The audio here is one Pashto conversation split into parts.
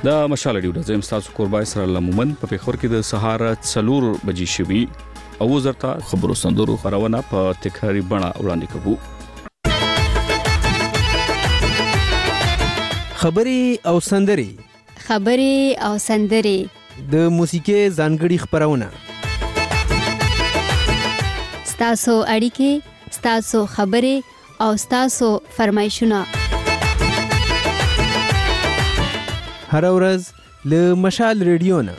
دا مشال ډیو د زم تاسو قربای سره لمومن په پیښور کې د سهار 4 بجې شوي او وزرتا خبرو سندرو خبرونه په تکراری بڼه وړاندې کوو. خبري او سندري د موسیقي ځانګړي خبرونه ستاسو اړیکې ستاسو خبري او ستاسو فرمایشونه هر ورځ له مشال ریډیو نه.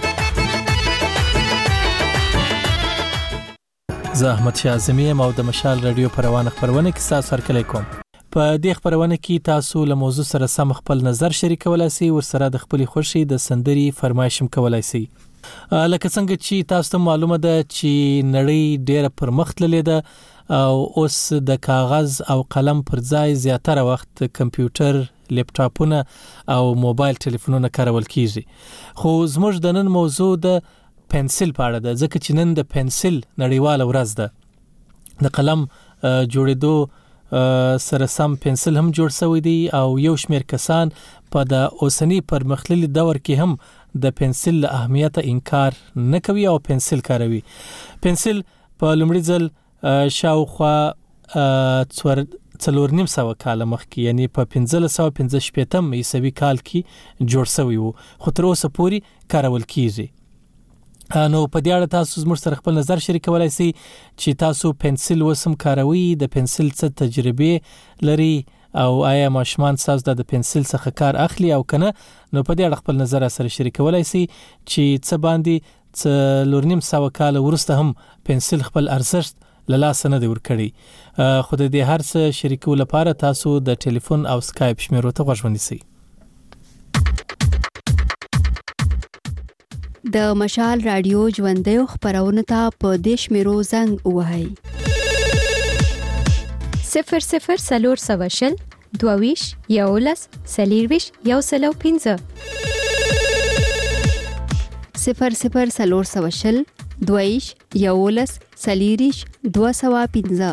زه احمد شاه اعظمي یم او د مشال ریډیو پروانه خبرونه کې تاسو سره کلی کوم. په دې خبرونه کې تاسو له موضوع سره سم خپل نظر شریکولای شئ، ورسره د خپل خوښي د سندري فرمایشم کولای شئ. لکه څنګه چې تاسو ته معلومه ده چې نړۍ ډېره پرمختللې ده او اوس د کاغذ او قلم پر ځای زیاتره وخت کمپیوټر، لیپټاپونه او موبایل ټلیفونونه کارول کیږي. خو زموږ د نن موضوع د پنسل په اړه ده، ځکه چې نن د پنسل نړیواله ورځ ده. د قلم جوړېدو سره سم پنسل هم جوړ شوی دی او یو شمېر کسان په د اوسنی پرمختللي دور کې هم د پنسل له اهمیت انکار نه کوي او پنسل کاروي. پنسل په لومړي ځل شاوخوا 4.5 کال مخکې، یعنی په 1565 عیسوي کال کې جوړ شوی وو، خو تر اوسه پورې کارول کیږي. نو په دې اړه تاسو زموږ سره خپل نظر شریکولای شئ چې تاسو پنسل وسم کاروي، د پنسل څه تجربه لري او آیا ماشومان تاسو د پنسل څخه کار اخلي او کنه. نو په دې اړه خپل نظر سره شریکولای شئ چې څه باندې 4.5 کال وروسته هم پنسل خپل ارزښت لاله سند ورکړي. خو د دې هر څه شریکو لپاره تاسو د ټلیفون او سکایپ شمیرو ته غوږ ونیسئ. د مشال رادیو ژوندۍ خبرونه ته په دې شمیرو زنګ ووهئ: 00 22 11 40 105 00 22 11 40 205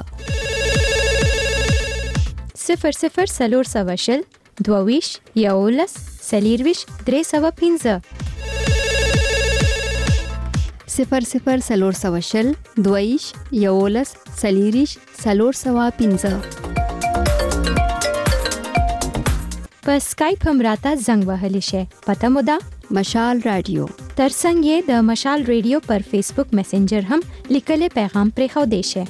00 22 11 40 305 00 22 11 40 305. په سکایپ هم راته زنګ وهلی شي. پته مو ده مشال رادیو. ترڅنګ یې د مشال ریډیو پر فیسبوک میسنجر هم لیکلي پیغام پرې خو دی شي.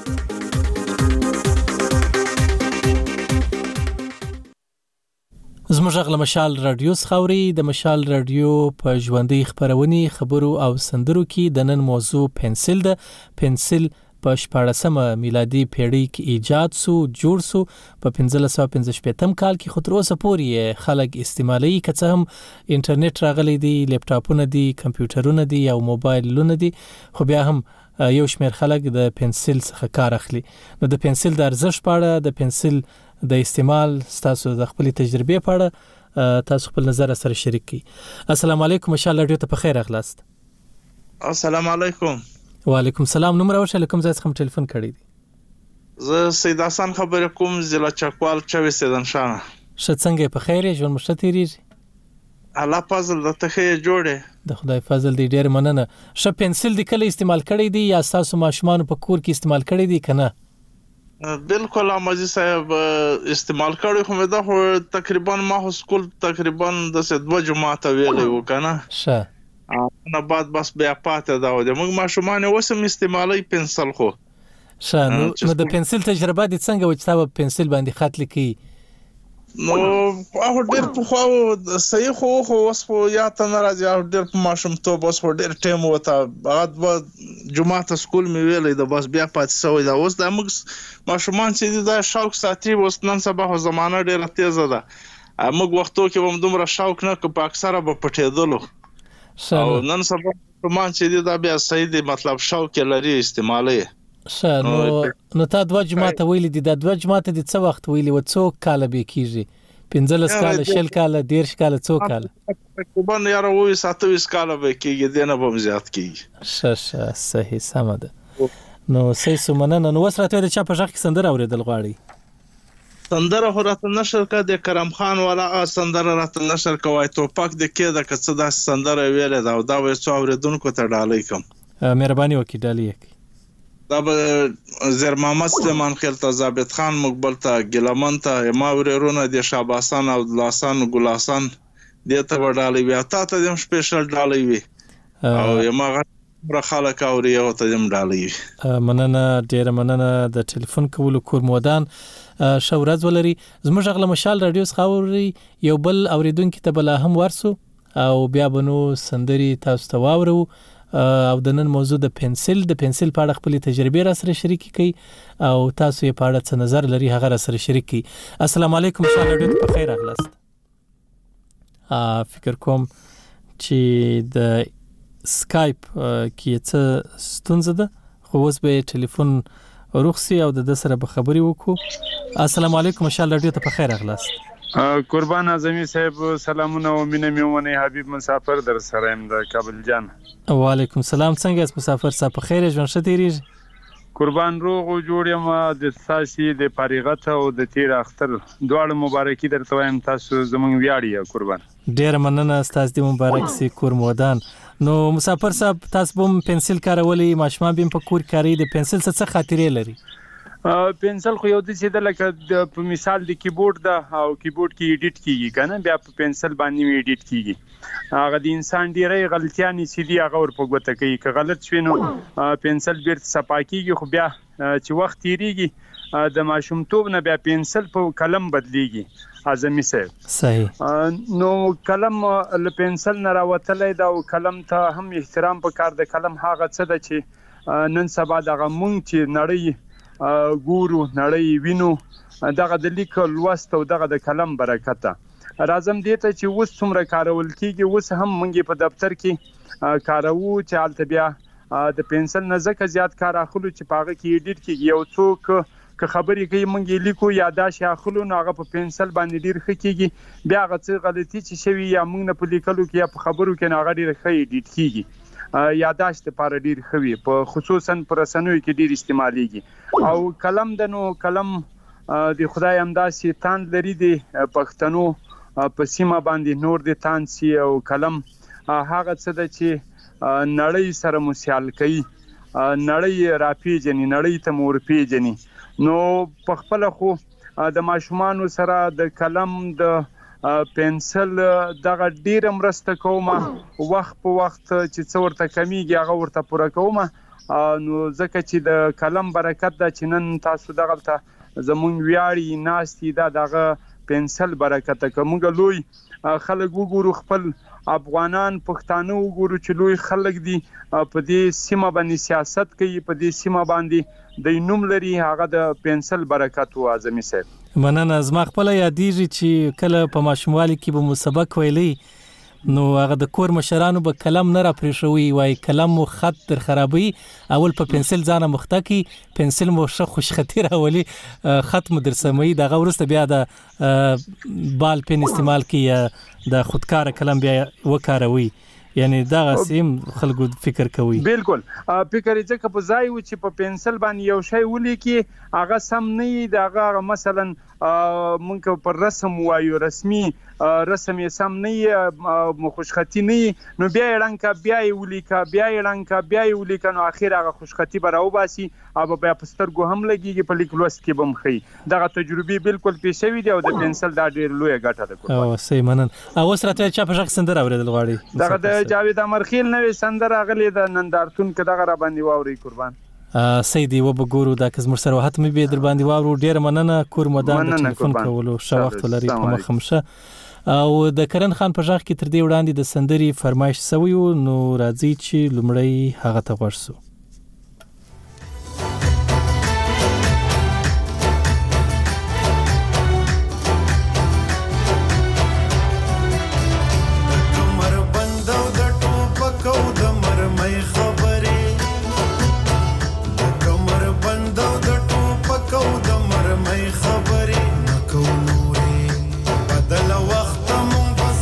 زموږ غل مشال رادیو خوري. د مشال رادیو په ژوندۍ خبرونې خبرو او سندرو کې د نن موضوع پنسل ده. پنسل په 14مه میلادي پیړۍ کې ایجاد سو، جوړ سو په 1565 کال کې. خو تر اوسه پورې خلک استعمالوي، که څه هم انټرنیټ راغلی دی، لیپټاپونه دي، کمپیوټرونه دي او موبایلونه دي، خو بیا هم یو شمېر خلک د پنسل څخه کار اخلي. نو د پنسل د ارزښت په اړه، د پنسل د استعمال تاسو د خپل تجربه په اړه تاسو خپل نظر سره شریک کړئ. السلام علیکم، مشال رادیو ته په خیر اغلاست. السلام علیکم. وعلیکم السلام. نوم راوښه، کوم ځای څخه ټلیفون کړی دی؟ زه سید حسن خبرې کوم، ضلع چکوال، چوي سیدن شانه. ښه، څنګه په خیر یې؟ ژوند مو ښه تیریږي؟ الله فضل د تخې جوړه. د خدای فضل دی، ډېر مننه. ښه، پنسل د کله استعمال کړی دی یا تاسو ماشومان په کور کې استعمال کړی دی کنه؟ بالکل امازي صاحب استعمال کړی، خو مې دا تقریبا ما سکول تقریبا د 2 جمعه ویلې وکنه. ښه، نه بعد بس بیا پاتې دا و د موږ ماشومان وسم استعمالي پنسل. خو ښه، نو د پنسل تجربه دي څنګه و چې تاسو پنسل باندې خط لیکي؟ نو هغه ډېر په خو صحیح خو اوس خو یا ته ناراضي، هغه ډېر په ماشوم ته بس ډېر ټیم وته، هغه جمعه ته سکول مې ویلې د بس بیا پاتې سوې دا. اوس د موږ ماشومان چې دا شوق ساتي، اوس نن سبا خو زمانه ډېره تیزه ده، موږ وختو کې هم دومره شوق نه کو، په اکثره به پټېدلو. او نن سبا ماشومان چې دا بیا صحیح دی، مطلب شوق لري استعمالي. ښه، نو تا 2 جمعه ویلې دي، د 2 جمعه د څه وخت ویلې و؟ څو کال به کیږي؟ 15 کال، 20 کال، 10 کال، څو کال؟ تقریبا یاره 27 کال به کیږي، دنه به زیات کیږي. ښه، صحیح، سم ده. نو صحیح سمنه. نو وسره ته د چا په ځخ کې سندره اوریدل غواړي؟ سندره خو راته نشر کړه د کرم خان والا سندره راته نشر کوي توپک د کېده که څه داسې سندره ویلې ده او دا به څو اورېدونکو ته ډالۍ کوم. مهرباني وکړئ ډالۍ یې دا به زیر محمد سلیمان خیل ته ضابط خان مقبل ته ګیلمن ته ما ورېرونه د شاباسان او لاسان ګلاسان دې ته به ډالۍ وي او تا ته هم سپیشل ډالۍ وي او یما خلک اوري او ته هم ډالۍ وي. مننه ډېره مننه د ټلیفون کولو کور مودان ښه ورځ ولري. زموږ غږ له مشال راډیو څخه اوري یو بل اوریدونکي ته بلا هم ورسو او بیا به نو سندري تاسو ته واورو او د نن موضوع د پنسل په اړه خپل تجربې را سره شریک کړئ او تاسو یې په اړه څه نظر لري هغه را سره شریک کړئ. السلام علیکم مشال راډیو ته بخیر راغلاست. فکر کوم چې د سکایپ کې څه ستونزه ده خو اوس به ټلیفون روخسي او د سره به خبري وکړو. السلام علیکم مشال راډیو ته بخیر راغلاست. قربان اعظمي صاحب سلامونه او مینه میونه حبیب مسافر در سره ام د کابل جان. وعلیکم السلام څنګه اس مسافر صاحب بخیر ژوند ښه تیریږي؟ قربان روغ او جوړ یم د ساسي د فارغت او د تیر اختر دواړه مبارکي درته وایم تاسو زمونږ ویاړی قربان. ډیر مننه تاسو دې مبارک سي کور مودان. نو مسافر صاحب تاسو هم پنسل کارولي ماشومان به په کور کاری د پنسل څه خاطرې لري؟ پنسل خو یو د څه د لکه په مثال د کیبورډ دا او کیبورډ کې ایډیټ کیږي کنه بیا په پنسل باندې ایډیټ کیږي هغه د انسان ډیره غلطیانې سي دي هغه ور په ګوته کوي که غلط شوی نو پنسل بیرته صفا کیږي خو بیا چې وخت تیریږي د ماشومتوب نه بیا پنسل په قلم بدلیږي اعظمي صاحب. صحیح. نو قلم له پنسل نه راوتلی دا او قلم ته هم احترام پکار د قلم هغه څه ده چې نن سبا دغه مونږ چې نړۍ ګورو نړۍ وینو دغه د لیک لوست او دغه د قلم برکته راځم دې ته چې اوس څومره کارول کیږي اوس هم مونږ په دفتر کې کارو چې حالت بیا د پنسل نه ځکه زیات کار اخلو چې پاغه کې ایډیټ کیږي یو څوک که خبرې کوي مونږ لیکو یاداش اخلو نو هغه په پنسل باندې ډیر ښه کیږي بیا هغه څه غلطي چې شوی یا مونږ نه په لیکلو کې یا په خبرو کې نه هغه ډیر ښه ایډیټ کیږي یاداشت لپاره ډیر خوي په خصوصا پر رسنوي کې ډیر استعماليږي او قلم د نو قلم د خدای امداسي تان لري د پښتنو په سیمه باندې نور د تان سي او قلم هغه څه د چې نړۍ سره مسیال کوي نړۍ راپیژني نړۍ ته مور پیژني نو په خپل خو د ماشومان سره د قلم د پنسل دغه ډیر مرسته کوم وخت په وخت چې څورته کمیږي هغه ورته پوره کوم نو ځکه چې د قلم برکت د چنن تاسو دغه ته زمونږ ویاړی ناشتي دغه پنسل برکت کومګ لوی خلک وګورو خپل افغانان پښتانه وګورو چې لوی خلک دي په دې سیمه باندې سیاست کوي په دې سیمه باندې د نوم لري هغه د پنسل برکت و اعظمي صاحب. مننه زما خپل یادېږي چې کله په ماشوموالي کې به مسبق ویلي نو هغه د کور مشرانو به قلم نه را پرېښوي وای قلم مو خط در خرابوي اول په پنسل ځانه مخته کی پنسل مو ښه خوشخطي راولي خط مو در سموي دغه وروسته بیا د بال پن استعمال کی یا د خودکار قلم بیا وکاروي یعنی دا سیم خلکو فکر کوي. بالکل فکر یې ځکه په ځای و چې په پنسل باندې یو شی ولیکي هغه سم نه دغه مثلا مونږ پر رسم وایو رسمي رسم یې سم نه خوشخطي نه نو بیا رنګ بیا یې ولیکا بیا یې رنګ بیا یې ولیکا نو اخر هغه خوشخطي براو باسي او بیا په سترګو هم لګيږي په لیک لوست کې بم خي دغه تجربه بالکل پیښوي دی او د پنسل دا ډیر لوی ګټه ده. او سي منن او سره چا په شخص سندر اوریدل غواړي دغه د جاوید امرخیل نوې سندر غلي د نندارتون کې دغه را باندې واوري قربان. سیدی و بګورو دا کس مر سره وخت مې به در باندې واورو ډیر مننه کور مدان د ټلیفون کولو شو وخت لري په مخمشه او د کرن خان په ځخ کې تر دې وړاندې د سندري فرمایش سوی نو راځي چې لمړی هغه ته ورسو.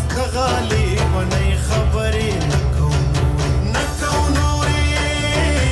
خبري نکو نوري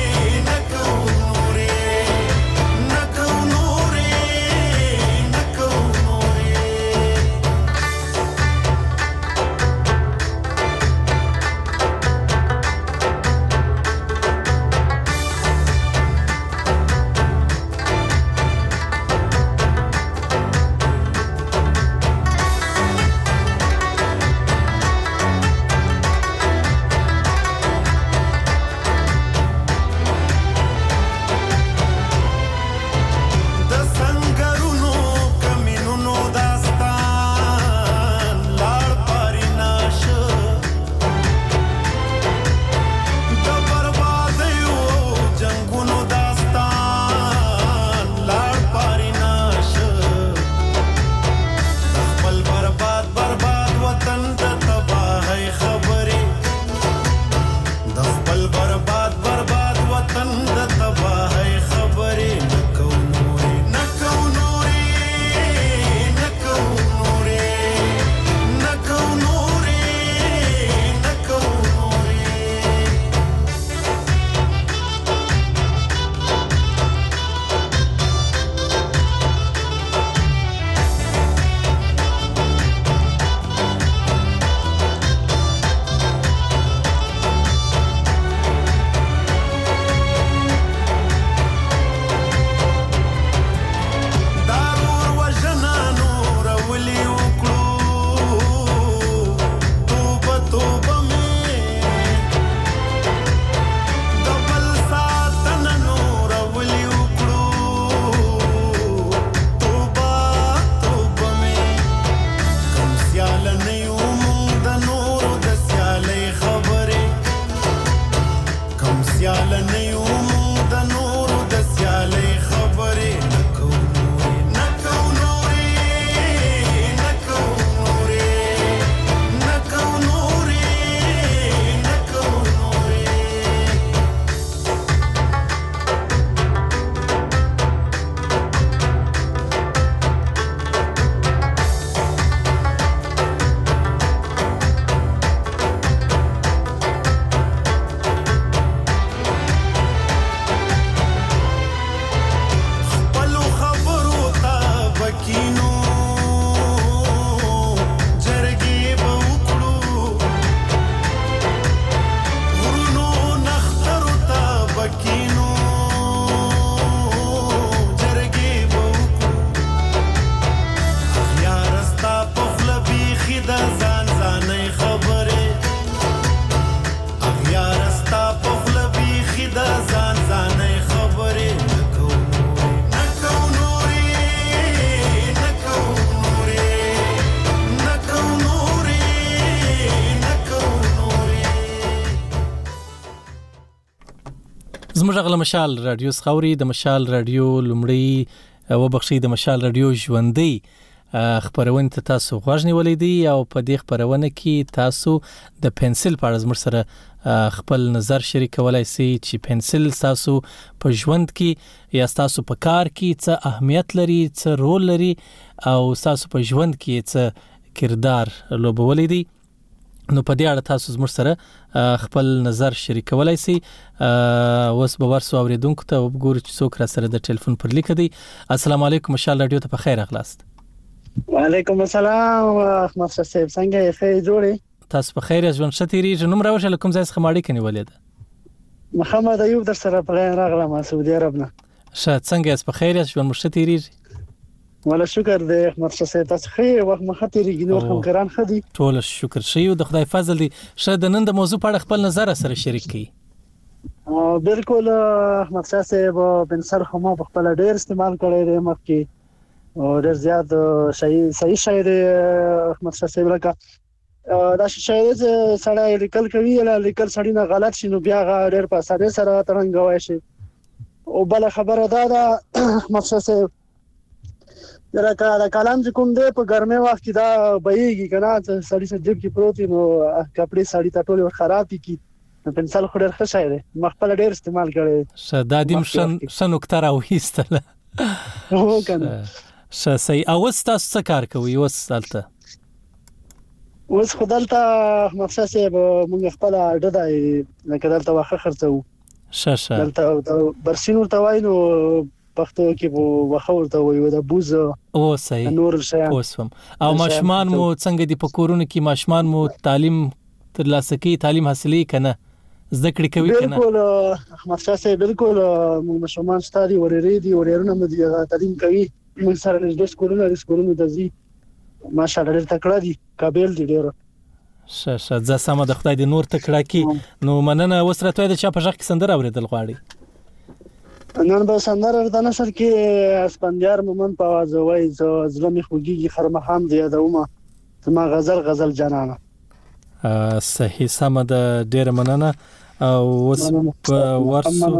سیال نه یو د نور د سیالې خبرې نکو زموږ غل مشال رادیو خوري د مشال رادیو لومړی او بخشي د مشال رادیو ژوندۍ خبرونه ته تاسو غوښنی ولیدي او په دې خبرونه کې تاسو د پنسل په اړه زموږ سره خپل نظر شریکولای شئ چې پنسل تاسو په ژوند کې یا تاسو په کار کې څه اهمیت لري څه رول لري او تاسو په ژوند کې څه کردار لوبولی دي نو په دې اړه تاسو زموږ سره خپل نظر شریکولای شئ اوس به ورسو اوریدونکو ته وګورئ چې څوک را سره د ټلیفون پر لیک دی. السلام علیکم مشال رادیو ته په خیر اغلاست. وعلیکم السلام احمد صاحب څنګه یې ښه جوړې تاسو په خیر ژوند شتيري نوم راوښه کوم ځای څخه ماړی کني ولید محمد ایوب در سره په راغلم سعودي عرب نه ښه څنګه په خیر ژوند شتيري ولا شکر دې احمد صاحب تاسو خیر وخت مخاطري ګنور همکاران خدي ټول شکر شي او د خدای فضل دي شه د نن د موضوع په اړه خپل نظر سره شریک کړئ. بالکل احمد صاحب پنسل خو ما په خپل ډېر استعمال کړی دی مخکې او ډېر زیات صحیح شاعر احمد صاحب لکه دا شاعر چې سړی لیکل کوي یا لیکل سړی نه غلط شي نو بیا ډېر په اسانه سره ترنګوي شي او بل خبره دا احمد صاحب درکه دا کلام چې کوم دی په ګرمه وخت کې دا بهيږي کنه چې سړی سره جيب کې پروت نو کپڑے سړی ته ټول خراب کی پنسل خو ډېر ښه شاعر دی مخبل ډېر استعمال کړي ش دادیم شن نکته راوېستله هو کنه ش صحیح او تاسو څه کار کوي وسالته اوس خدالته احمد صاحب موږ خپل اډه لکه دلته واخه خرڅو ش دلته برسینو توای نو پښتو کې وو وخورته وي د بوز او صحیح نور شي اوسم او ماشمان مو څنګه دی په کورونه کې ماشمان مو تعلیم ترلاسه کوي تعلیم حاصلې کنه زده کړې کوي کنه بالکل احمد صاحب بالکل ماشومان ستاري ورېری دي ورېرونه مو دي تعلیم کوي موږ سره د سکولونو د زی ماشاءالله ډېر تکړه دي قابل دي ډېر ش ځا سم د خدای د نور تکړه کی نو مننه وسرته د چا په ځخ کې سندر اوریدل غواړي نن به سندره د نشر کې اسپندیار مومن په आवाज وای زلمي خوږي خرمخام دی دومه زما غزل جانانه صحیح سم د ډیر مننه او وس ورسو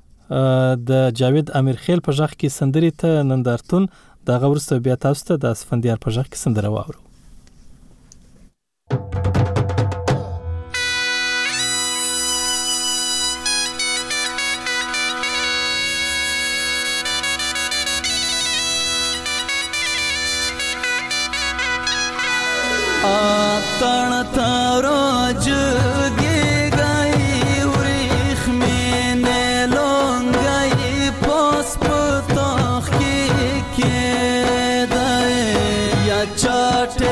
د جاوید امیر خیل په ځخ کې سندري ته نندارتون د غورسته بیا تاسو ته د اسپندیار په ځخ کې سندره واورو. तण तारोज गे गई उरिख में ने लोंगई पोस्प तोख के दे या चाटे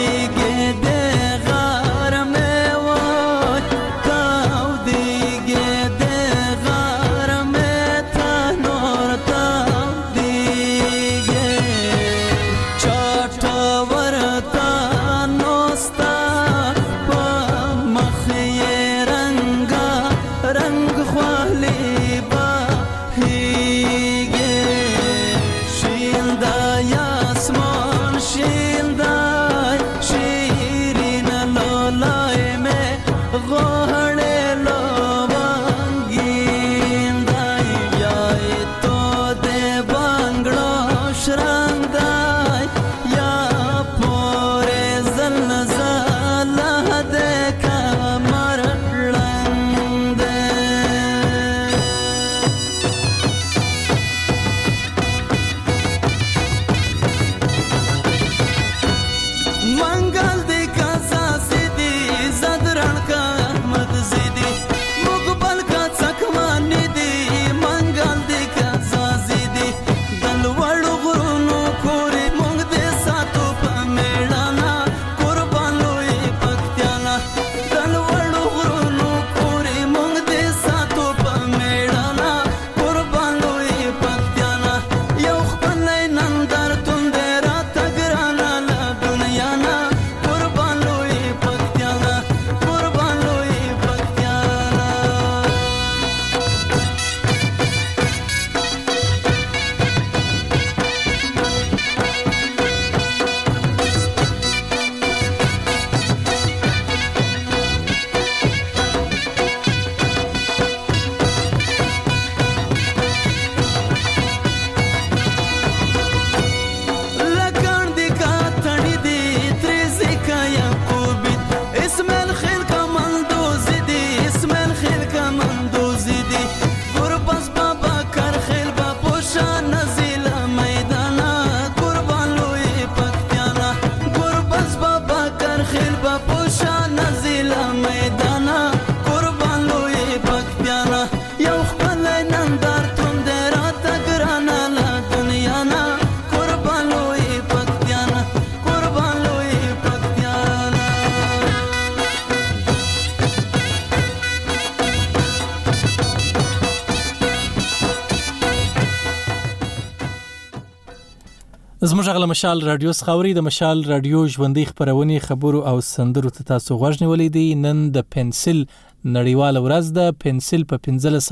زموږ غل مشال رادیو سخاوري د مشال رادیو ژوندۍ خبرونه خبرو او سندرو ته تاسو غوښنولې دي. نن د پنسل نړیواله ورځ ده. پنسل په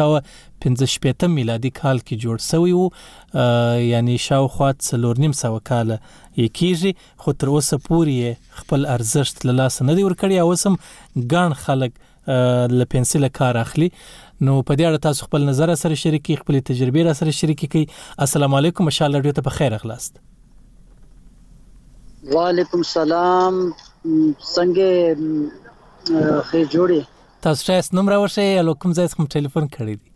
1515 میلادي کال کې جوړ شوی وو، یعنی شاوخوا 4.5 کاله یې کېږي، خو تر اوسه پورې خپل ارزښت له لاسه نه دی ورکړی او اوس هم ګڼ خلک له پنسل کار اخلي. نو په دې اړه تاسو خپل نظر سره شریکي، خپل تجربې را سره شریکي کړئ. السلام علیکم، مشال رادیو ته په خیر اغلاست. وعلیکم السلام، څنګه خیر جوړی؟ تاسو چې نوم راوښی او کوم ځای څخه ټلیفون کړی دی؟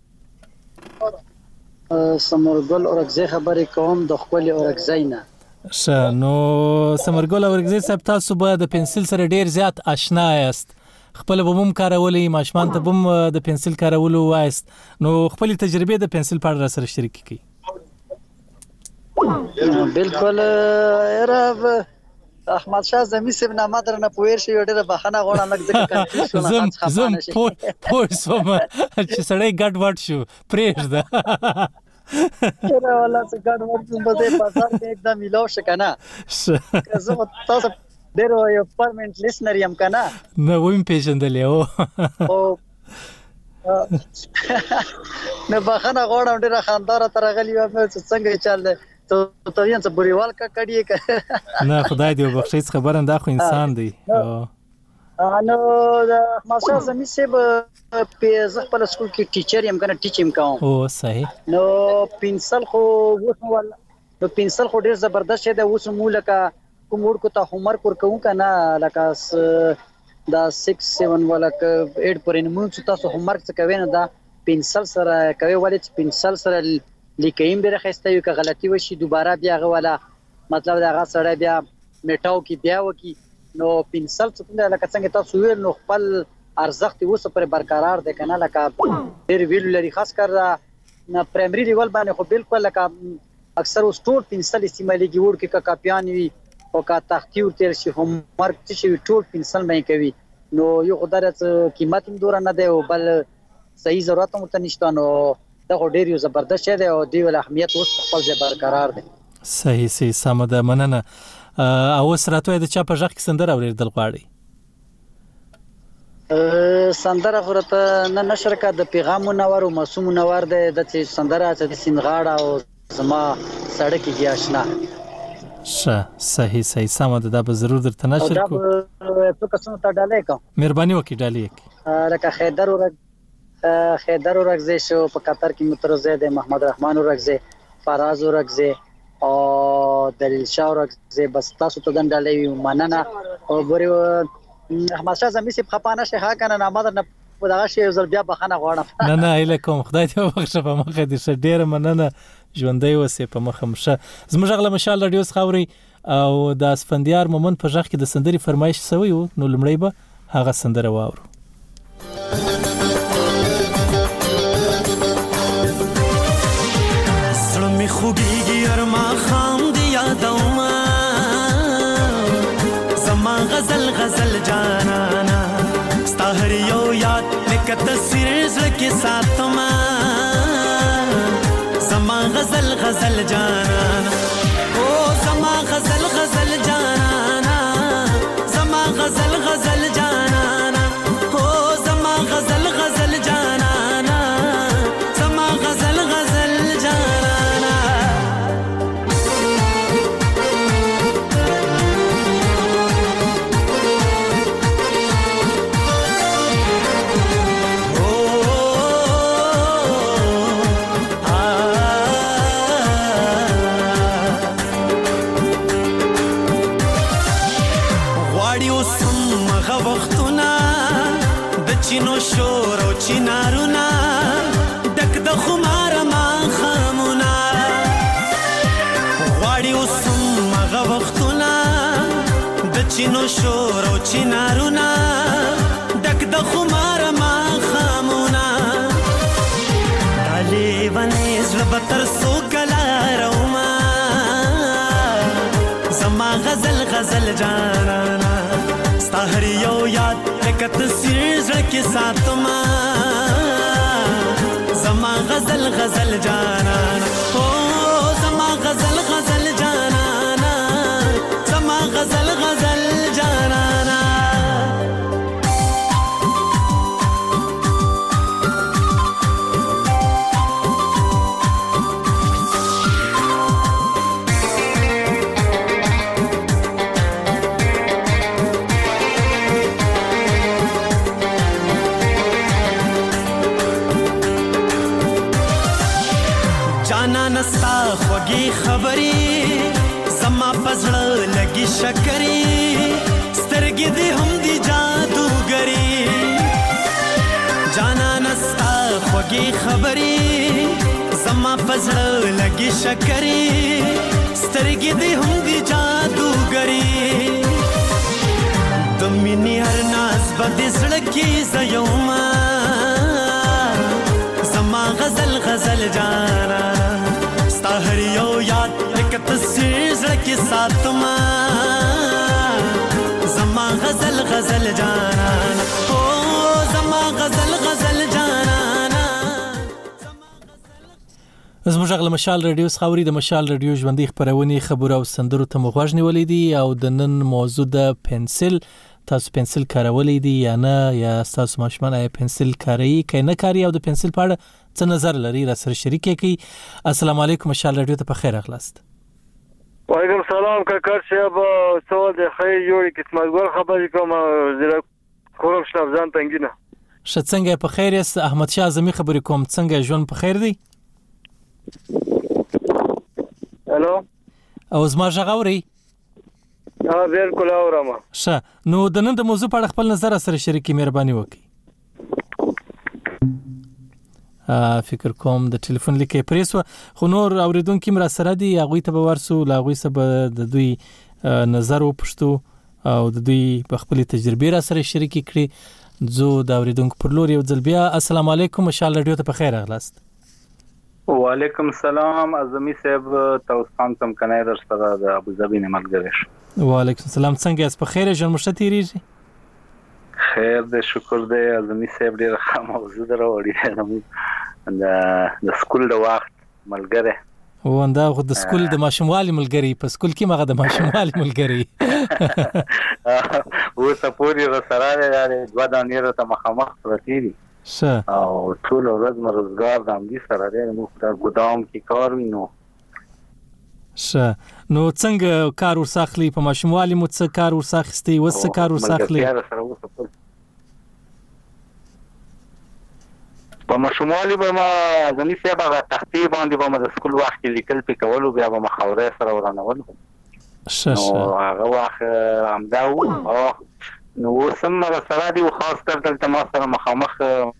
سمرګل اورګزی خبرې کوم د خپل اورګزی نه. نو سمرګل اورګزی صاحب، تاسو به د پنسل سره ډیر زیات آشنا یاست، خپل به هم کارولې، ماشومان ته هم د پنسل کارولو وایست، نو خپل تجربې د پنسل په اړه سره شریک کړئ. بالکل یاره احمد شاه زمي سیب نامه درنه پوهیر شي، ډیره بخښنه غواړم لکه ځکه کنفیوز شوم. زم پوه شوم چې سړی ګډ وډ شو، پرېږده چېرې والا څه ګډ وډ شوم، په دې بازار کې एकदम ملاو شو که نه. زه تاسو ډېر یو پرمنټ لسنر یم که نه. نه ومې پېژندلی او نه بخښنه غواړم، ډېره خندا راته راغلې وه چې څنګه چل دی تو وین څه بوریوال کا کړی نه خدای دې وبخښي، خبره دا خو انسان دی. نو احمد شاه زمي سیب په خپل سکول کې ټیچر یم کنه، ټیچ یم کوم. او صحیح. نو پنسل خو ډیر زبردست دی. اوس مو لکه کوم ورکو ته هومورک ورکوم کنه، لکه دا 6-7 ولا 8 پرې موږ تاسو هومورک څه کوي نه، دا پنسل سره کوي. ولې چې پنسل سره لیکیم ډیره ښایسته وي، که غلطي وشي دوباره بیا هغه والا مطلب د هغه سړی بیا میټاو کې بیا وکړي. نو پنسل څه دی لکه څنګه تاسو ویل، نو خپل ارزښت یې اوس پورې برقرار دی که نه، لکه ډېر ویلو لري، خاص کر پرایمري لیول باندې خو بالکل لکه اکثر اوس ټول پنسل استعمالېږي، وړکې که کاپیان وي او کا تختی ورته شي هم مرګ چې ټول پنسل مې کوي نو یو قدرت قیمت هم دور نه دی او بل صحیح ضرورت هم ته نشته نو دا ډیر یو زبردست دی او دی ول اهمیت اوس خپل ځای برقرار دی. صحیح سم ده مننه. او سراتوی د چا په ځخ کې سندره اوریدل غواړي؟ سندره ورته نه نشر کا د پیغام منور او معصوم منور د سندره چې د سینغاړه او زما سړک کې آشنا. صحیح سم ده دا به ضرور درته نشر کو. څه قسم ته ډالې کوم مهرباني وکړئ ډالې لکه خیدر ورغزه شو په قطر کې مترزه د محمد رحمان ورغزه فراز ورغزه او دلیل شاه ورغزه بس تاسو ته ډالې مننه او ګوري احمد شاه زمي سي خپانه شه ها کنه نامه نه دغه شی زل بیا بخنه غواړم. نه الیکم خدای ته بخښه په مخه دې شه ډیر مننه ژوندۍ وسه په مخه مشه زموږ غل مشال رادیو خاوري او د اسفندیار مومن په ځخ کې د سندري فرمایش سوی نو لمړی به هغه سندره واورو. سلمی خوبیږي ارما خام دی یادوما زما غزل جانانا ستا هر یو یاد لکه تصویر زړه کې ساتما زما غزل جانانا او زما غزل جانانا زما غزل جانانا او زما غزل جانانا زما غزل جانانا. چینو شور او چینارونا دک د خمار ما خامونا غواړي اوسم مغه وختونه د چینو شور او چینارونا دک د خمار ما خامونا دالې ونې زړه بتر سو کلا روما زما غزل جانانا ستا هر یو یاد لکه تصویر زړه کې ساتما زما غزل جانانا او زما غزل جانانا زما غزل جانانا. نستا خوږی خبرې زما پزړه لګي شکرې سترګې دې هم دي جادوګرې جانا نستا خوږی خبرې زما پزړه لګي شکرې سترګې دې هم دي جادوګرې د مینې هر ناز به دې زړه کې زیوما زما غزل جانانا ستا هر یو یاد لکه تصویر زړه کې ساتما زما غزل جانانا او زما غزل جانانا. زموږ غل مشال رادیو خاوري د مشال رادیو ژوندۍ خبرونه خبرو او سندرو ته مغوښ نیولې دي او د نن موضوع د پنسل تاسو پنسل کارولې دي یا نه یا تاسو ماشومان یې پنسل کاروي کینه کاری او د پنسل په اړه څه نظر لري را سره شریک کړئ. السلام علیکم مشال رادیو ته په خیر اخلاست. وعلیکم سلام کاکر صاحب سوال د خیر جوړی قسمت ګل خبرې کوم زیرا کوم شنه ځان تنګینه څنګه په خیر است احمد شاه اعظمي خبرې کوم څنګه ژوند په خیر دی؟ الو او زما ژغوري بالکل اورم ښه نو د نن د موضوع په اړه خپل نظر سره شریکي مهرباني وکړئ. فکر کوم د ټلیفون لیکې پریسو خو نور اوریدونکو مر سره دي هغه ته به ورسو لاغوي سبا د دوی نظر او پښتو او د دوی په خپل تجربه را سره شریکي کړي. زه د اوریدونکو پر لور یو ځل بیا السلام علیکم مشال رادیو ته په خیر اغلاست. وعلیکم السلام اعظمي صاحب تاسو هم کنه در سره د ابوظبي نه ملګری شو. وعلیکم السلام. څنګه یاست؟ په خیر ژوند مشته تیریږي؟ خیر دې شکر دې اعظمي صاحب ډیر ښه موضوع دراوړی د سکول د وخت ملګری وندا خو د سکول د ماشوموالي ملګری په سکول کې مغه د ماشوموالي ملګری و سپوري رسره لري دوه دانې ته مخامخ پرتی دي او ټول ورځ مرزګار د امدي سره دی نو په ګدام کې کار وینو نو څنګه کار ورساخلی په ماشوموالي مو څه کار ورساخستي وڅ کار ورساخلی په ماشوموالي به ما ځنی څه به تختې باندې به ما د سکول وخت کې لیکل پکولو بیا به مخاوره سره ورانول نو هغه وخت همدا و نو سم سره دی خاص کر دلته ما سره مخامخ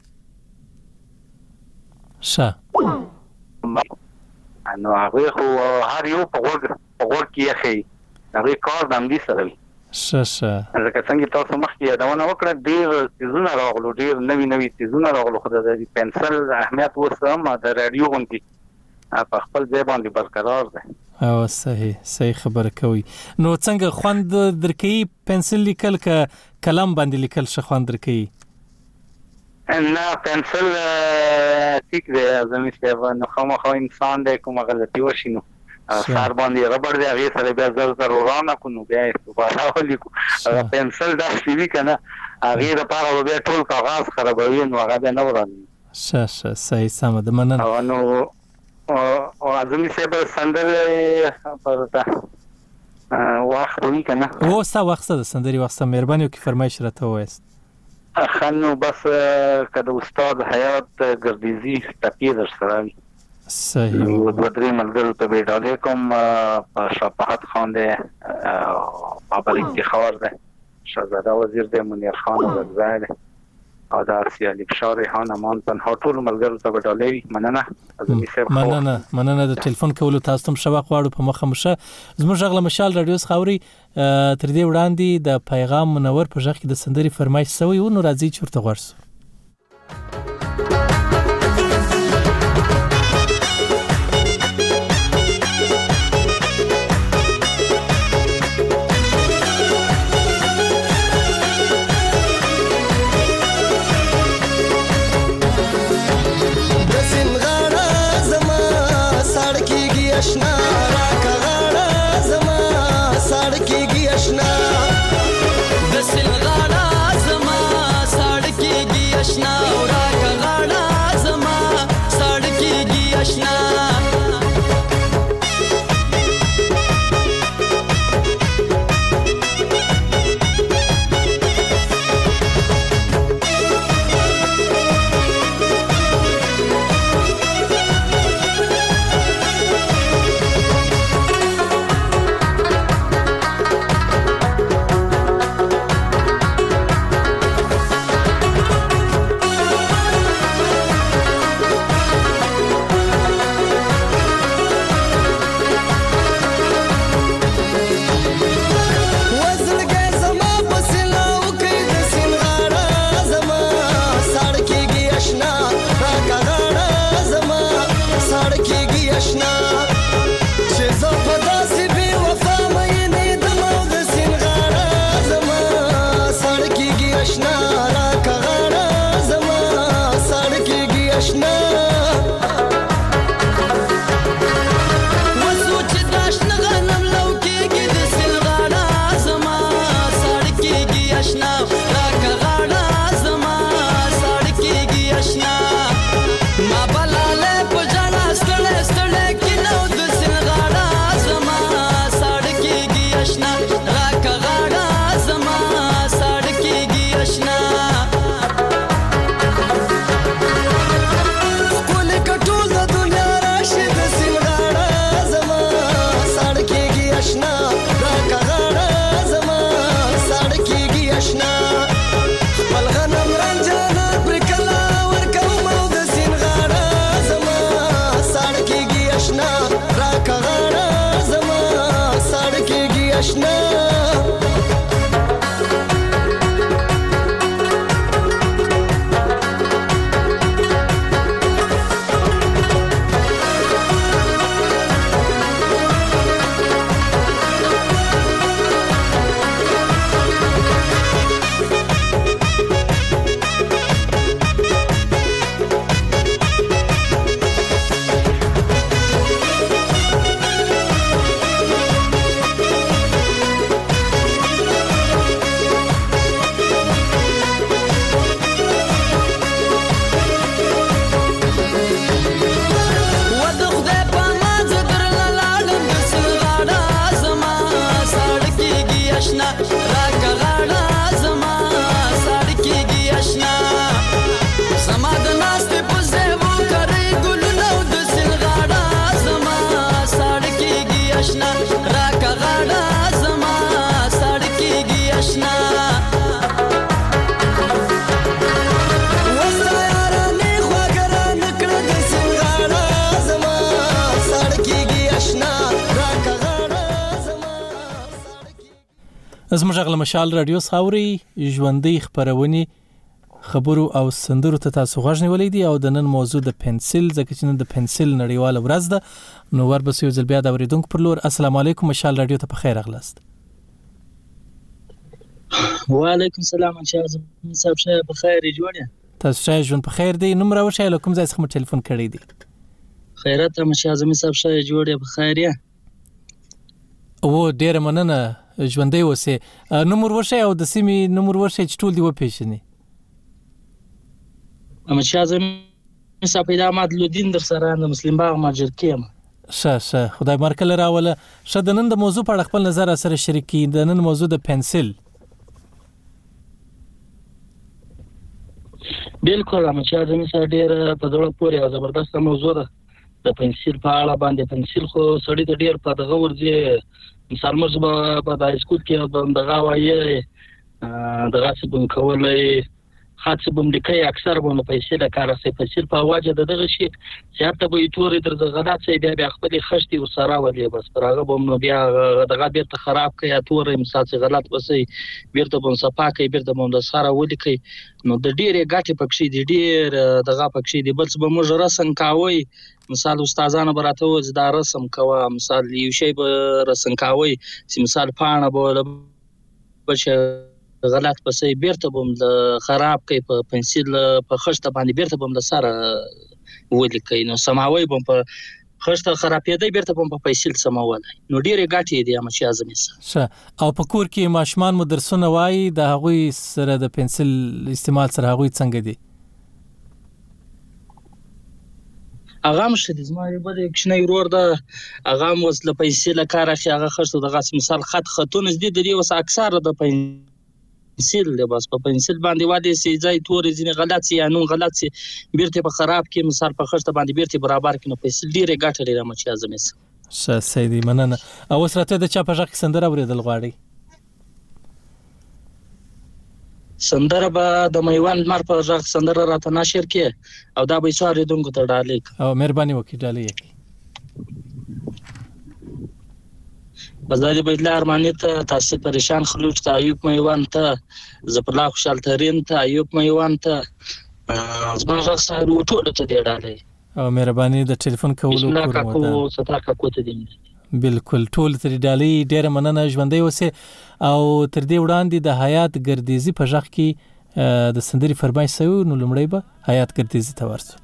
نو هغه خو هر یو په وګ کې اخی هغه کار د امدي سره وي ځکه څنګه تاسو مخکې یادونه وکړه ډیر تیزونه راغلو ډیر نوی تیزونه راغلو خو د پنسل اهمیت وسم د رادیو غونډې په خپل ځای باندې برقرار ده او صحیح خبره کوي نو څنګه خوند درکې پنسل لیکل ک کلم باندې لیکل څه خوند درکې نه پنسل ټیک دی زمي څه نو خامخا انسان د کوم غلطي وشي نو سار باندې ربړ دی هغه سره بیا زر ورانه کو نو بیا استفاده ولیکو پنسل دا شي کنه هغه لپاره بیا ټول کاغذ خرابوي نو هغه نه ورانه صحیح سم ده مننه نو او ازمي سبا سندر پرتا واخ روي کنه او ستا وخت د سندري وخت مهرباني وکي فرمایش راته وایست خنو بس کده استاد حیات ګرديزي تپید سره صحیح و درې ملګرو ته ویډاله کوم شفاعت خان دې بابا افتخار ده شهزاده وزیر دې منیر خان وزیر او دا سیالي بشار ریحان امان تنها ټول ملګرو ته وډالې مننه مننه د ټلیفون کولو تاسو ته شوق واړو په مخه مشه زموږ غل مشال رادیو خاوري تر دې وړاندې د پیغام منور په ځخ کې د سندري فرمایش سوی و نو راځي چورته ورسو سړکیږي زموږ غل مشال رادیو خاوري ژوندۍ خبرونه خبرو او سندرو ته تاسو غوښنی ولې دي او د نن موضوع د پنسل ځکه چې نن د پنسل نړیواله ورځ ده نو وربسې یو ځل بیا د اوریدونکو پر لور السلام علیکم مشال رادیو ته په خیر اغلاست وعلیکم السلام انشاءالله صاحب شه په خیر جوړه تاسو شه ژوند په خیر دی نوم راوښه لکم ځای څخه ټلیفون کړی دی خیرات مشه اعظم صاحب شه جوړه په خیر یا او ډیر مننه ژوندۍ اوسه نومور ورشه او د سیمې نومور ورشه چې ټول دی و پیژنې مشه اعظم صاحب پیدا مدلودین در سره د مسلم باغ ماجر کیم شه خدای مرکل راوله شه د نن د موضوع په اړه خپل نظر سره شریکي د نن موضوع د پنسل بالکل مشه اعظم صاحب ډیر په ډول پورې او زبردست موضوع ده د پنسل په اړه باندې پنسل خو سړی ته ډیر په دغه ورځي مثال مرز په د سکول کې دغه وایي دغه څه بم کولای خاصه بم لیکي اکثر بم پیسې د کار څخه پنسل په واجه دغه شي زیاته به توري در غلط څه بیا خپل خشتي او سره ولې بس پرغه بم بیا دغه بیرته خراب کړي توري مثال څه غلط وسی بیرته بم صفا کوي بیرته بم د سره ولیکي نو د ډیره غاټي پکشي دي ډیر دغه پکشي دي بل څه به موږ رسم کاوي مثال استادانو براته و دا رسم کوا مثال یو شی به رسم کاوي چې مثال پانه بوله بشه غلط پسې بیرته بم د خراب کوي په پنسل په خشته باندې بیرته بم د سره ولیکي نو سماوي بم په خشته خرابېدای بیرته بم په پنسل سماولای نو ډیره غاټي دي مشه اعظم شه او په کور کې ماشمان مدرسونه وای د هغوی سره د پنسل استعمال سره هغوی څنګه دي اغام شدي زما یو بل کښنه ورور ده اغام وسله پیسې لکار اخی هغه خرڅ دغه مثال خطونه دي د دې وس اکثر د پنسل له بس په پنسل باندې واده سي ځای تور ځینې غلط سي یا نو غلط سي بیرته په خراب کې مثال په خرڅ باندې بیرته برابر کینو پیسې ډیره ګټه لري مچ اعظم سیدی مننه او سرته د چا په ځخ سندره اوریدل غواړي سندره به د میوان مر په ځخ سندره راته نشر کې او دا به سوارې دونکو ته ډالې او مهرباني وکړئ ډالې بازار بیت الله ارمانی ته تاسو پریشان خلوص ته ایوب میوان ته زپلا خوشال ترین ته ایوب میوان ته زما ځخ سره ټول ته ډالې او مهرباني د ټلیفون کولو کوم ستاکه کوته دي بالکل ټول تر ډالۍ ډیره مننه ژوندۍ اوسه او تر دې وړاندې د حیات ګردیزي په ځخ کې د سندري فرمایش سوي نو لمړی به حیات ګردیزي ته ورسو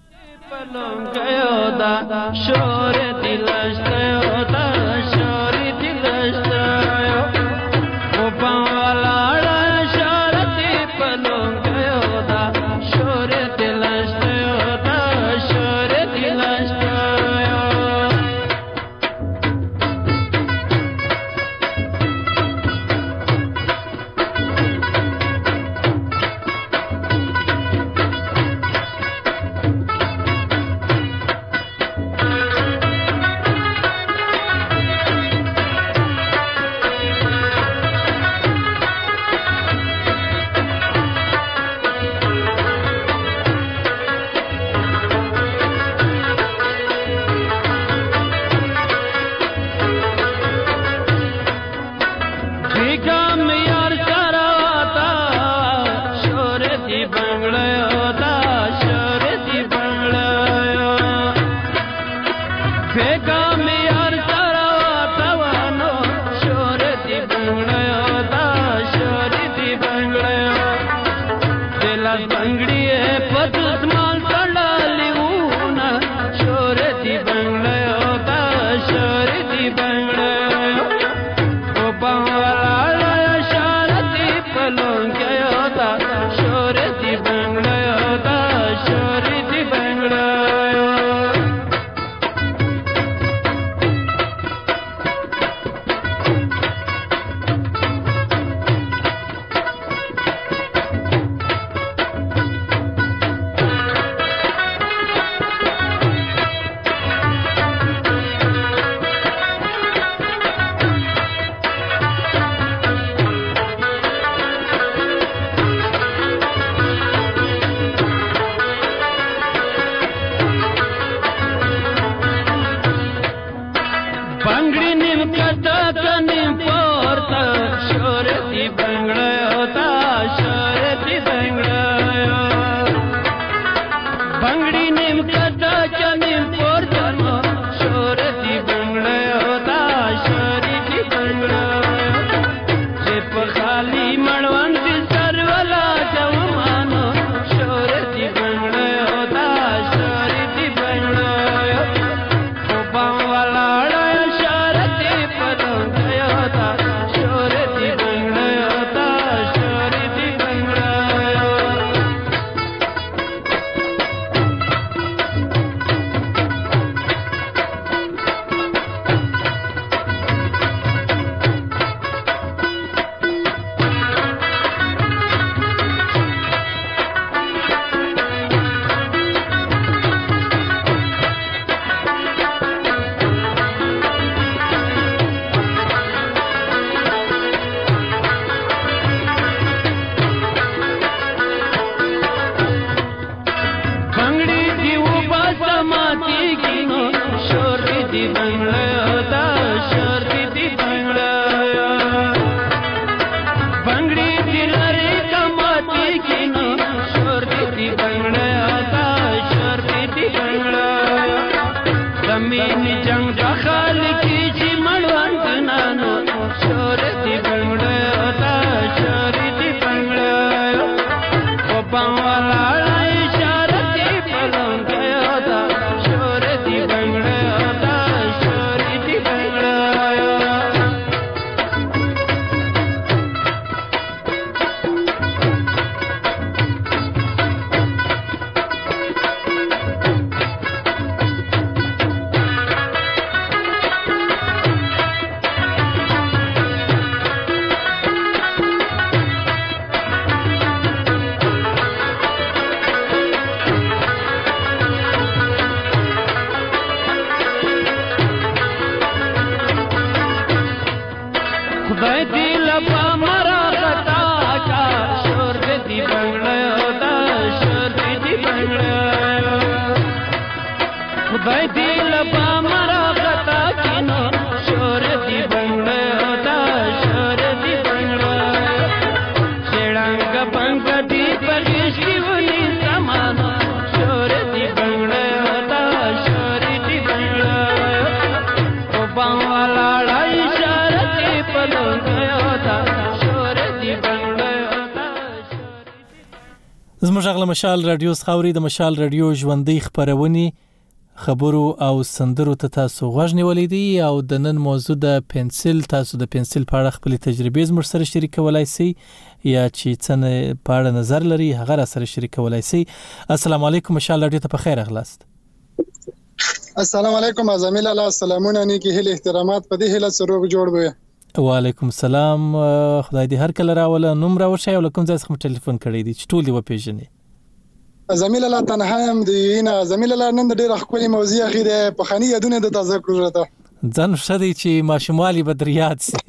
زموږ غل مشال رادیو خاوري د مشال رادیو ژوندۍ خبرونې خبرو او سندرو ته تاسو غوږ نیولې دي او د نن موضوع د پنسل تاسو د پنسل په اړه خپل تجربې زموږ سره شریکولای شئ یا چې څنګه په اړه نظر لري هغه سره شریکولای شئ. السلام علیکم مشال رادیو ته په خیر اغلاست. السلام علیکم ازمیل الله سلامونه نیکی هله احترامات په دې هله سروغ جوړ وي. وعلیکم السلام خدای دې هر کله راوله نوم راوښی او کوم ځای څخه ټلیفون کړی دی چې ټول دی وپیژنې. ازمیل الله تنها هم دی نه ازمیل الله نن ډېر خپل موضوع غیره په خاني یادونه د تازه کړو ته ځان شدی چې ماشومالي بدریات سي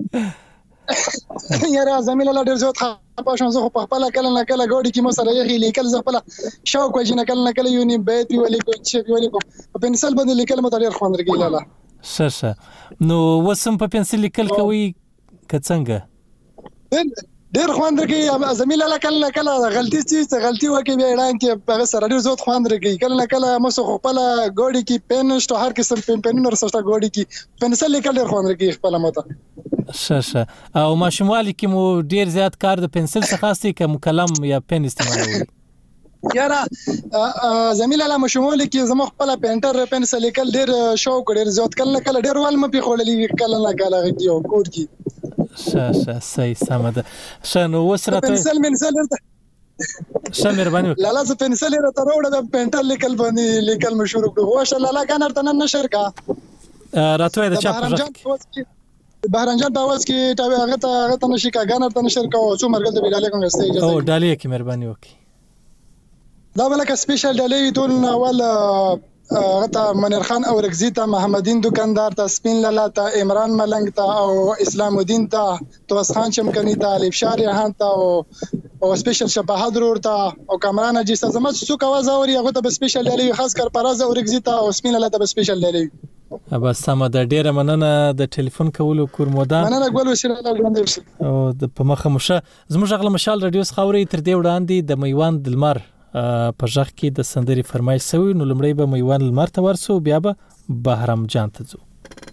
یاره ازمیل الله ډېر زیات خپه شوم زه په خپل کله نه کله ګوډي کې مو سره یې لیکل زه خپل شوق وځي نه کله نه کله یو نیم بیت ولیکو چې ولیکو په پنسل باندې لیکل مو ډېر خوند راګی لاله شه نو وسم په پنسل لیکل کوي که څنګه ډېر خوند راګی ازمیل الله کله کله غلطي وکي به اعلان کې په سره ډېر زیات خوند راګی کله نه کله مو خپل ګوډي کې پن شته هر قسم پنونه رسټه ګوډي کې پنسل لیکل ډېر خوند راګی خپل ماته شه او ماشومالي کې مو ډېر زیات کار د پنسل څخه خاصي که مکلم یا پن استعمالوي یاره زمیل الله مشمول کې زما خپل پینټر پنسل لیکل ډېر شوق ډېر زیات کله کله ډېر وال مې خوللې کله نه کله کیو کوډ کې شه صحیح سمده شنو وسره پنسل مهرباني لاله ز پنسل راته وروړه د پینټر لیکل باندې لیکل مشهور کړو واشه لاله کنه تنه نشر کا راته د چا په بهرنجان په واس کې ټاوي هغه ته نشي کا غانر ته نشر کا او څو مرګ د ویډیو کوم غسته اجازه او ډالې کې مهرباني وکي دا ولکه سپیشل ډالې ټول اول غته منیر خان او رگزی ته محمدین دکاندار ته سپین لاله ته عمران ملنګ ته او اسلام الدین ته توس خان چمکنی ته الف شارحان ته او سپیشل شه بهادر ورته او کامران اجي زما څو کاوه اوري هغه ته سپیشل ډالې خاص کر پراز او رگزی ته او سپین لاله ته سپیشل ډالې بس سم د ډیره مننه د ټلیفون کولو کورمودا مننه ګول وسره لاندې او د په مخه مشه زموږ غل مشال رادیو خاوري تر دې وړاندې د میوان دلمر په ځخ کې د سندري فرمایش سوی نو لمړی به میوان دلمر ته ورسو بیا به بهرام جان ته ځو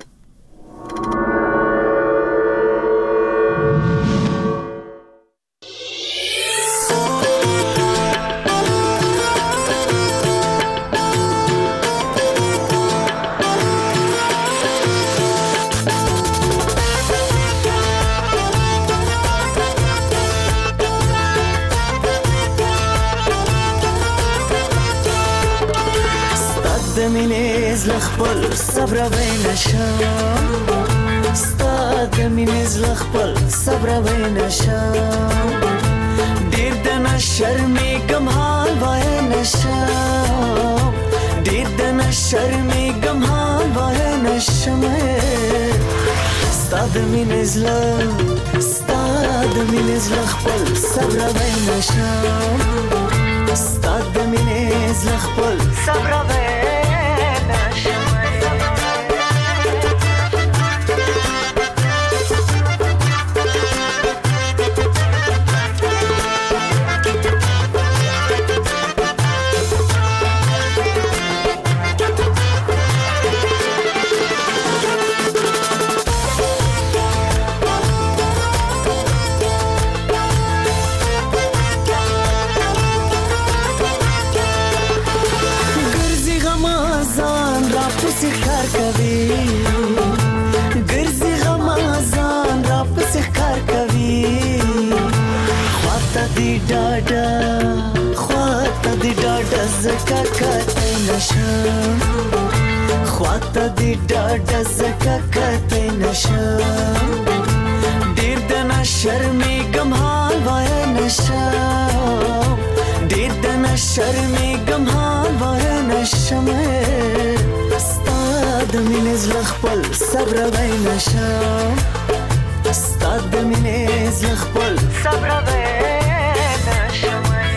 خپل صبر وینشم ستاد مینز خپل صبر وینشم ډیر د نشرمې کم حال وینشم ډیر د نشرمې کم حال وینشم ستاد مینز خپل صبر وینشم ستاد مینز خپل صبر خواته دی ډاډه زکه کته نشم خواته دی ډاډه زکه کته نشم ډیر د نشرمېږم حال وای نشم ډیر د نشرمېږم حال وای نشم ستا د مینې زړه خپل صبر وای نشم ستا د مینې زړه خپل صبر وای نشم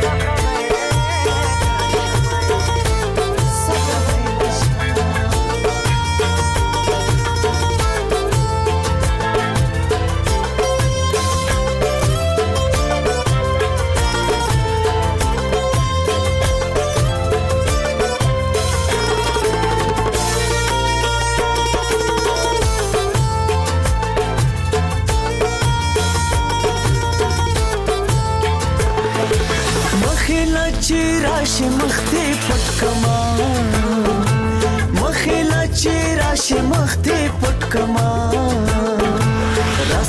چې راشه مخته پټ کما مخېلا چې راشه مخته پټ کما راز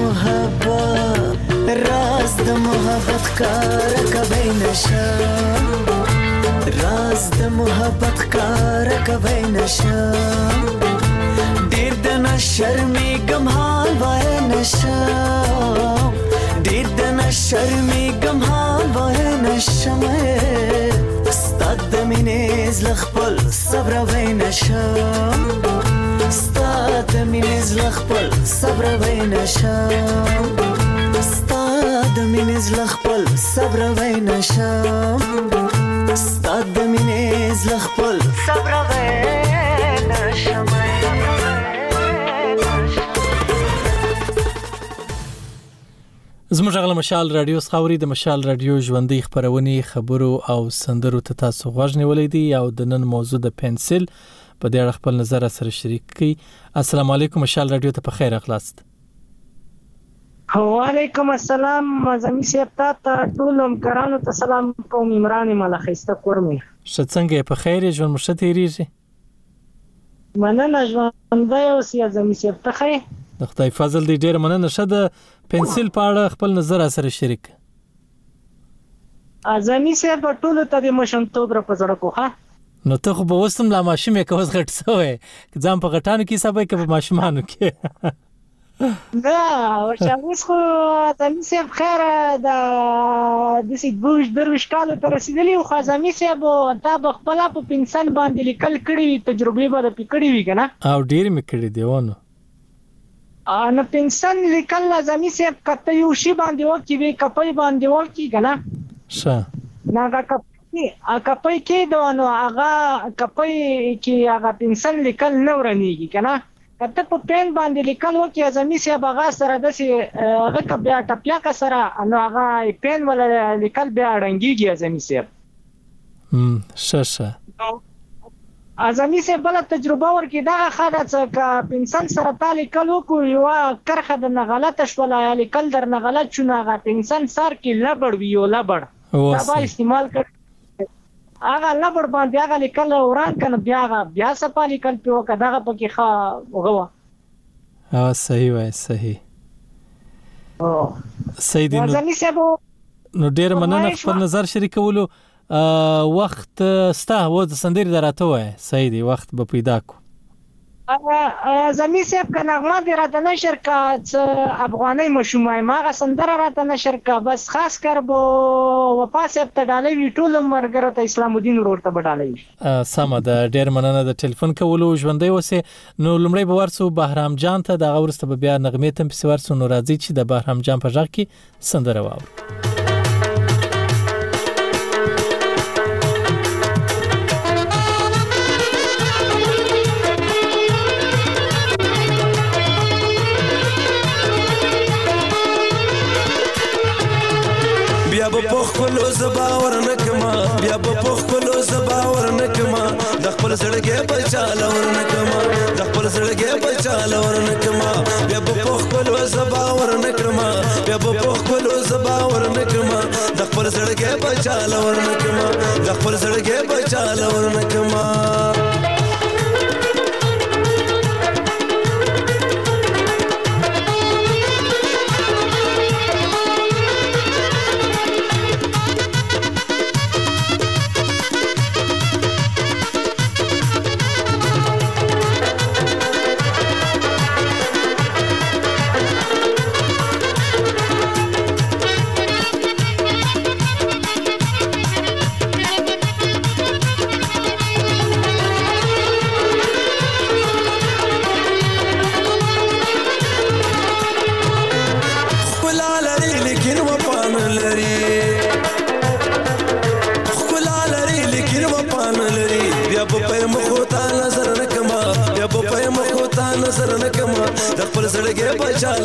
د محبت کار کوي نشم راز د محبت کار کوي نشم ډیر د نشرمېږم حال وای نشم ډیر د نشرمېږم حال وای نشم ستا د مینې زړه خپل صبر وای نشم ستا د مینې زړه خپل صبر وای نشم ستا د مینې زړه خپل صبر وای نشم ستا د مینې زړه خپل صبر وای نشم زموږ غل مشال رادیو خاوري د مشال رادیو ژوندۍ خبرونه خبرو او سندرو ته تاسو غوږ نیولې دي او د نن موضوع د پنسل په دې اړه خپل نظر سره شریک کړئ. السلام علیکم مشال رادیو ته په خیر اخلاص. وعلیکم السلام زمي سیپتا ټول همکارانو ته سلام کوم. عمران ملخیسته کورمه څنګه په خیر ژوند مشته تیریږي؟ مننه ژوند دی او سیا زمي سیپتا خیر د خدای فضل دی ډیر مننه. شته پنسل په اړه خپل نظر سره شریک. ازمي سه په ټولو ته د مشنتوب را پزړه کوه. نو ته خو به وسم لا ماشومې کوس غټ سوې ځم په غټانو کې سبا کې په ماشومانو کې دا ورشاوس خو ازمي سه خیر د سې بوج دروش کالو تر رسیدلی خو ازمي سه بو تا بخپل په پنسل باندې لیکل کړی تجربه به پکړی وی کنه او ډیر مې کړی دیونه نو پنسل لیکل ازمي سه کته یو شی باندې وکی وی کپي باندې وکی کنه ښه ناګه کپي کې دونو هغه کپي کې هغه پنسل لیکل نه ورنيږي کنه کته په پن باندې لیکل وکي ازمي سه بغا سره د سي هغه بیا ټپیا کا سره نو هغه پن ولا لیکل بیا رنګيږي ازمي سه ښه ازمي سه بل تجربه ورکې دا خاله چې پنسل سره تالي کلو کو یو کرخه د غلطه شولا لیکل در نه غلط شونه هغه پنسل سر کې لبړ ویو لبړ دا به استعمال کړ هغه لبړ باندې هغه لیکل وران کنه بیا صفه لیکل په کداغه پکې ښه وګوا صحیح وای صحیح دی ازمي سه نو ډیر مننه خپل نظر شریکولو. وخت ستا و د سندري دراته وای صحیح دی وخت به پیدا کو زمي سه کنه د راته نشر کا افغاني مشومای ماغه سندره راته نشر کا بس خاص کر بو وپاسه ته ډالې وی ټول مرګره ته اسلام الدین ورته بډالې سم ده ډیر مننه د ټلیفون کولو ژوندۍ وسه. نو لمړی به ورسو بهرام جان ته د غورسته به بیا نغمه تم په ورسو نو راځي چې د بهرام جان په ځای کې سندره واو. بیا به پخلو زباور نکما بیا به پخلو زباور نکما د خپل زړګي بچاله ور نکما د خپل زړګي بچاله ور نکما بیا به پخلو زباور نکما بیا به پخلو زباور نکما د خپل زړګي بچاله ور نکما د خپل زړګي بچاله ور نکما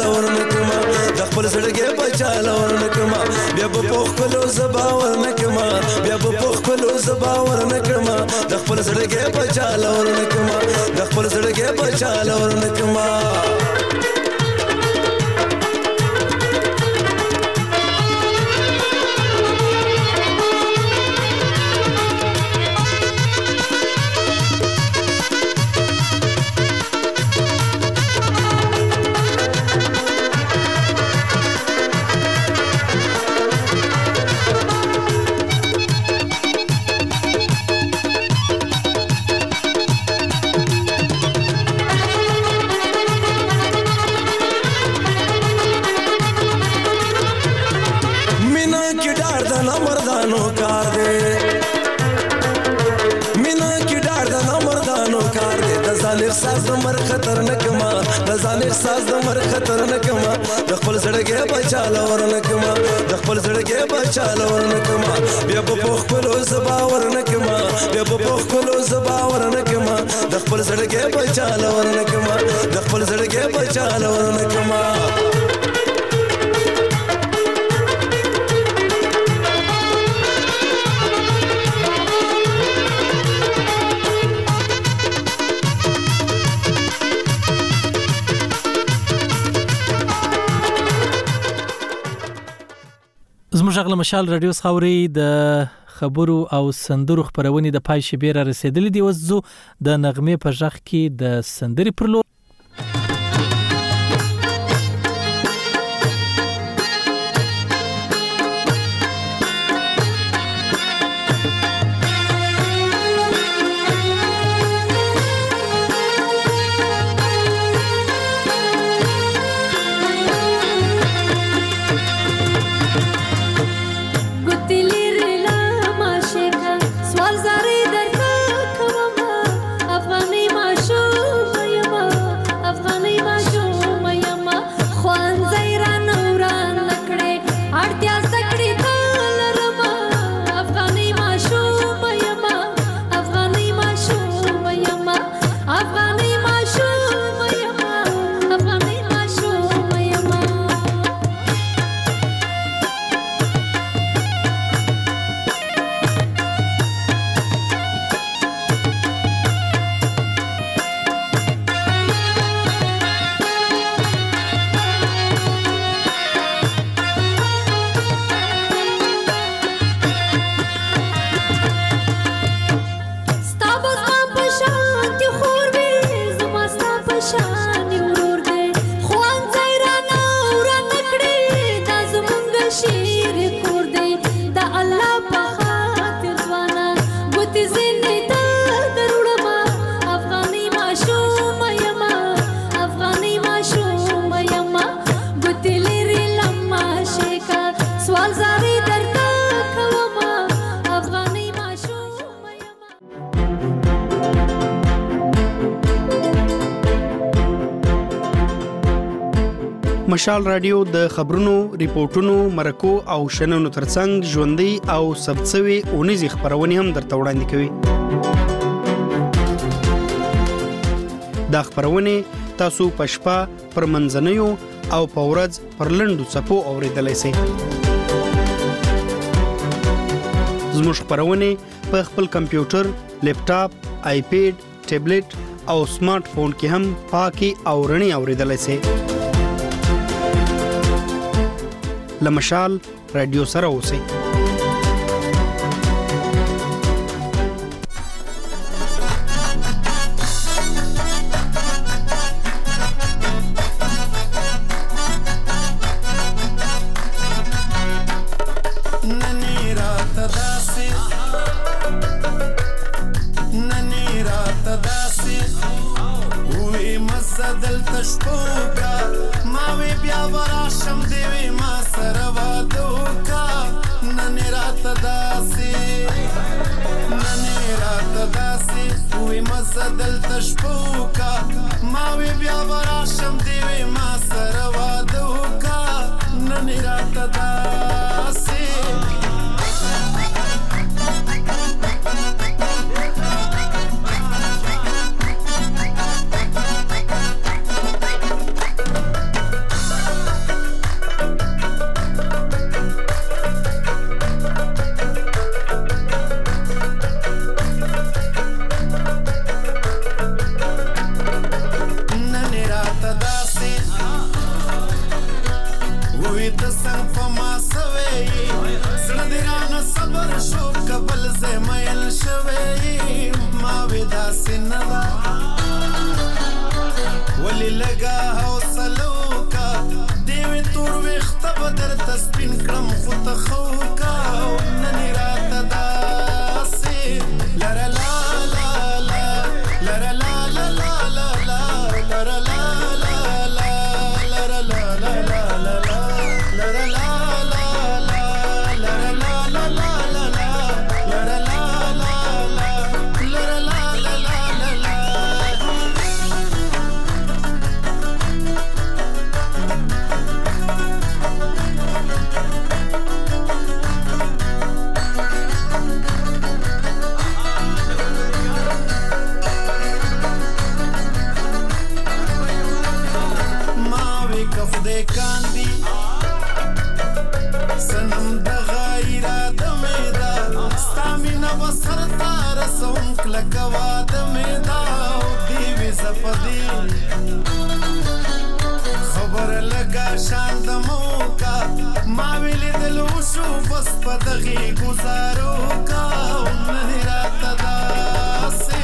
ورنکما د خپل زړګي بچاله ورنکما بیا په خپل زبا ورنکما بیا په خپل زبا ورنکما د خپل زړګي بچاله ورنکما د خپل زړګي بچاله ورنکما احساس د مر خطر نکما د ځان احساس د مر خطر نکما د خپل زړګي بچاله ورنکما د خپل زړګي بچاله ورنکما بیا په خپل زبا ورنکما بیا په خپل زبا ورنکما د خپل زړګي بچاله ورنکما د خپل زړګي بچاله ورنکما زموږ غل مشال رادیو خاوري د خبرو او سندرو خبرونې د پای شبیر رسیدلې دی وزو د نغمه په ژغ کې د سندري پر لور مشال رادیو د خبرونو، ریپورتونو، مرکو او شننو ترڅنګ ژوندۍ او ثبتسوي اونیزې خبرونه هم درته وړاندې کوي. دا خبرونه تاسو په شپه پر منځنیو او په ورځ پر لنډو څپو اوریدلای شئ. زموږ خبرونه په خپل کمپیوټر، لیپټاپ، آیپیډ، ټابلیټ او سمارټ فون کې هم پاکي او رڼي اوریدلای شئ. لمشال رادیو سره اوسئ. زمایل شوی ما ودا سندا ولی لگا حوصلو کا دیوی تور وخت بدر تسبین کړم خو تخو کا نن رات داسې لره لا لا لا لره لا لا لا لا لره لا لا لا لره لا لا لا لا لره لا لا لا لره لا لا لا لا لره لا لا لا لره لا لا لا لا کاندي سنم د غیرا د میدا ستامینا وسر تار سوم کلکوا د میدا دی وی زپدی خبر لگا شان د موکا ما ویل دلو شو بس پدغي گزارو کا نن رات داسه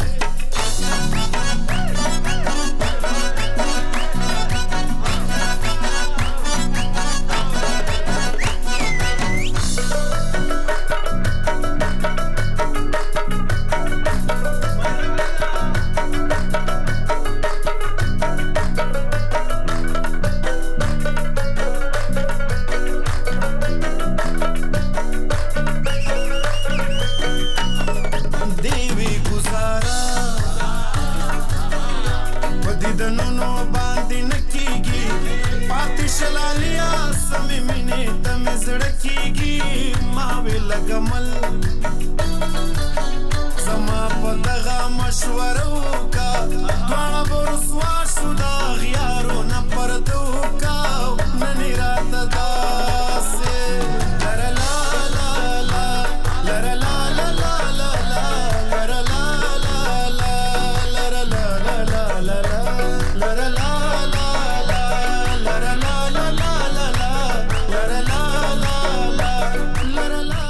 لګمل زما په دغه مشورو کا دواړه ورسوا شو دا غیارو نه پردو کا نن رات داسې لره لا لا لا لره لا لا لا لا لره لا لا لا لره لا لا لا لا لره لا لا لا لره لا لا لا لا لره لا لا لا لره لا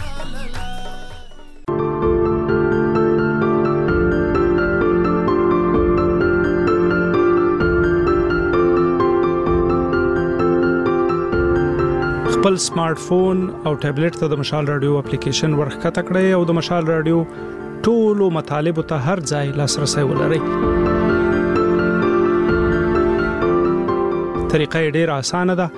خپل سمارټ فون او ټابلیټ ته د مشال رادیو اپلیکیشن ورخکته کړئ او د مشال رادیو ټولو مطالبه ته هر ځای لاسرسي ولرئ. طریقه ډیره اسانه ده.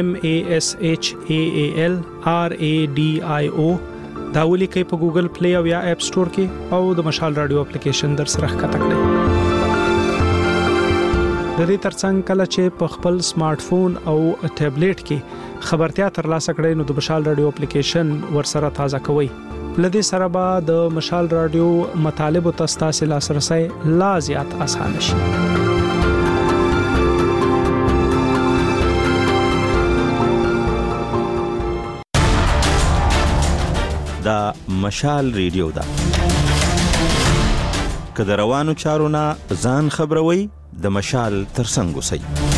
MASHALRADIO دا ولیکئ په ګوګل پلی او یا اپ سٹور کې او د مشال رادیو اپلیکیشن در سره ښکته کړئ. د دې ترڅنګ کله چې په خپل سمارټ فون او ټابلیټ کې خبرتیا ترلاسه کړئ نو د مشال رادیو اپلیکیشن ورسره تازه کوئ. لدې سره به د مشال رادیو مطالبه تاسو لاسرسي لا زیات آسان شي. دا مشال ریډیو دا که د روانو چارو نه ځان خبروي د مشال ترڅنګ اوسئ.